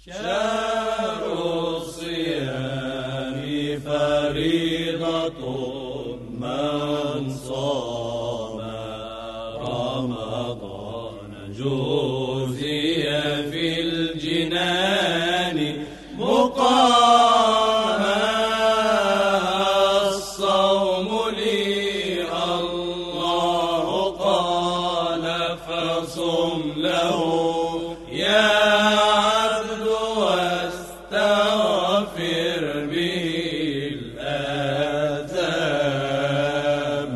شهر الصيام فريضة من صام رمضان جوزي في الجنان مقاما. الصوم لي الله قال فصم له يا عبد واستغفر به الآثام.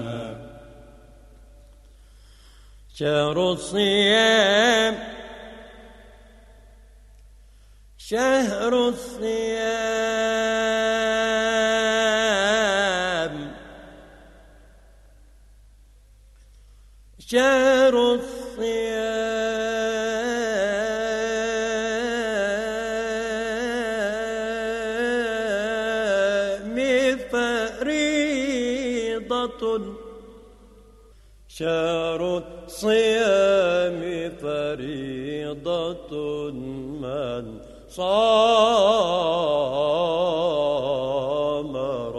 شهر الصيام شهر الصيام شهر الصيام فريضة. شهر الصيام فريضة من صام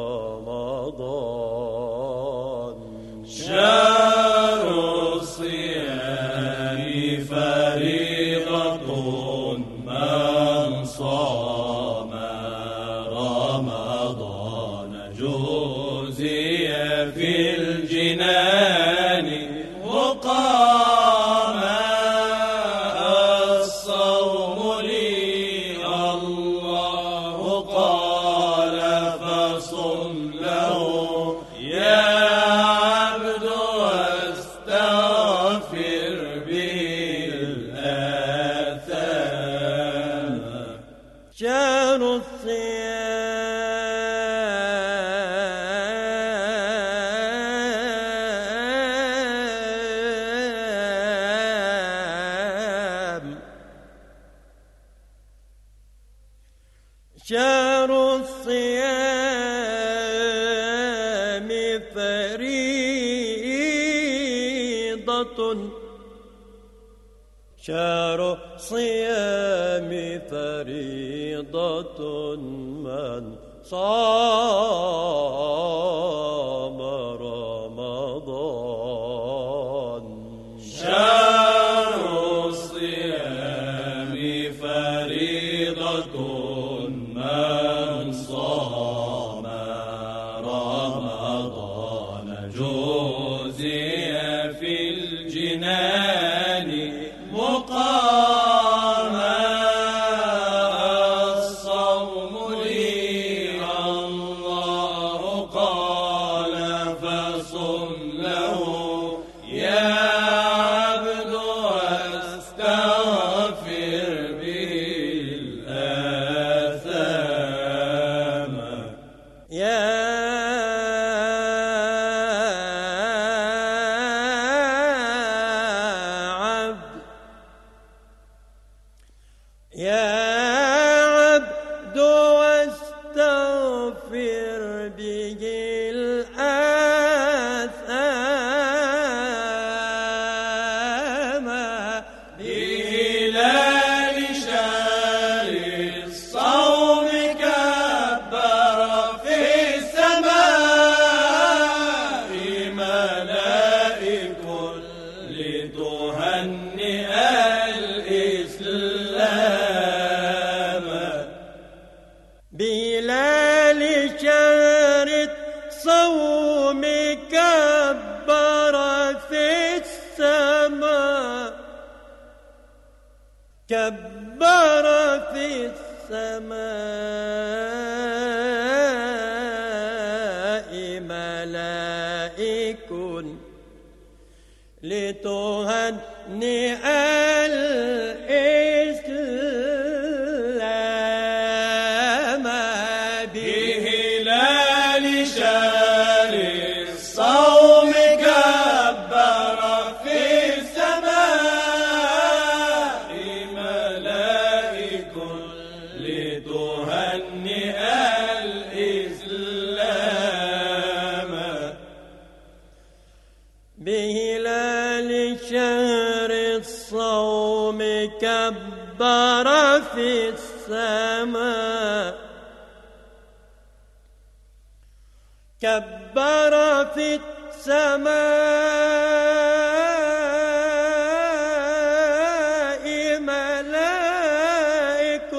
رمضان. شهر الصيام فريضة من صام رمضان جوزي في الجنان مقاما. الصوم لي الله قال فصم له يا عبد واستغفر به الآثام. شهر الصيام شهر الصيام فريضة. شهر الصيام فريضة من صام رمضان. شهر الصيام فريضة من صام رمضان جوزي في الجنان مقاما. الصوم لي الله قال فصم له يا عبد واستغفر به الآثام. يا عبد واستغفر به الآثام. بهلال شهر الصوم كبر في السماء ملائك لتهنئ الإسلام. بهلال شهر الصوم كبر في السماء كبر في السماء ملائك لتهنئ الإسلام. بهلال شهر الصوم كبر في السماء ملائك لتهنئ الإسلام. بهلال شهر الصوم السماء كبر في السماء ملائك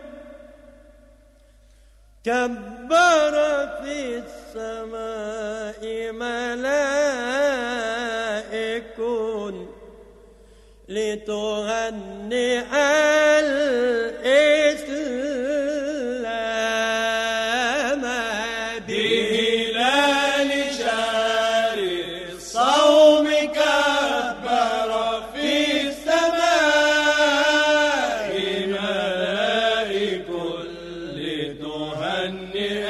كبر في السماء ملائك لتهنئ الإسلام بهلال شهر الصوم كبر في السماء ملائك لتهنئ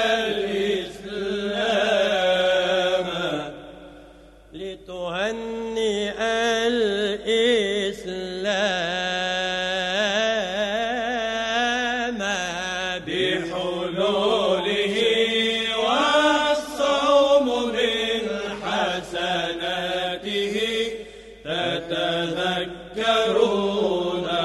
الإسلام لتهنئ الإسلام بحلوله والصوم من حسناته تتذكرون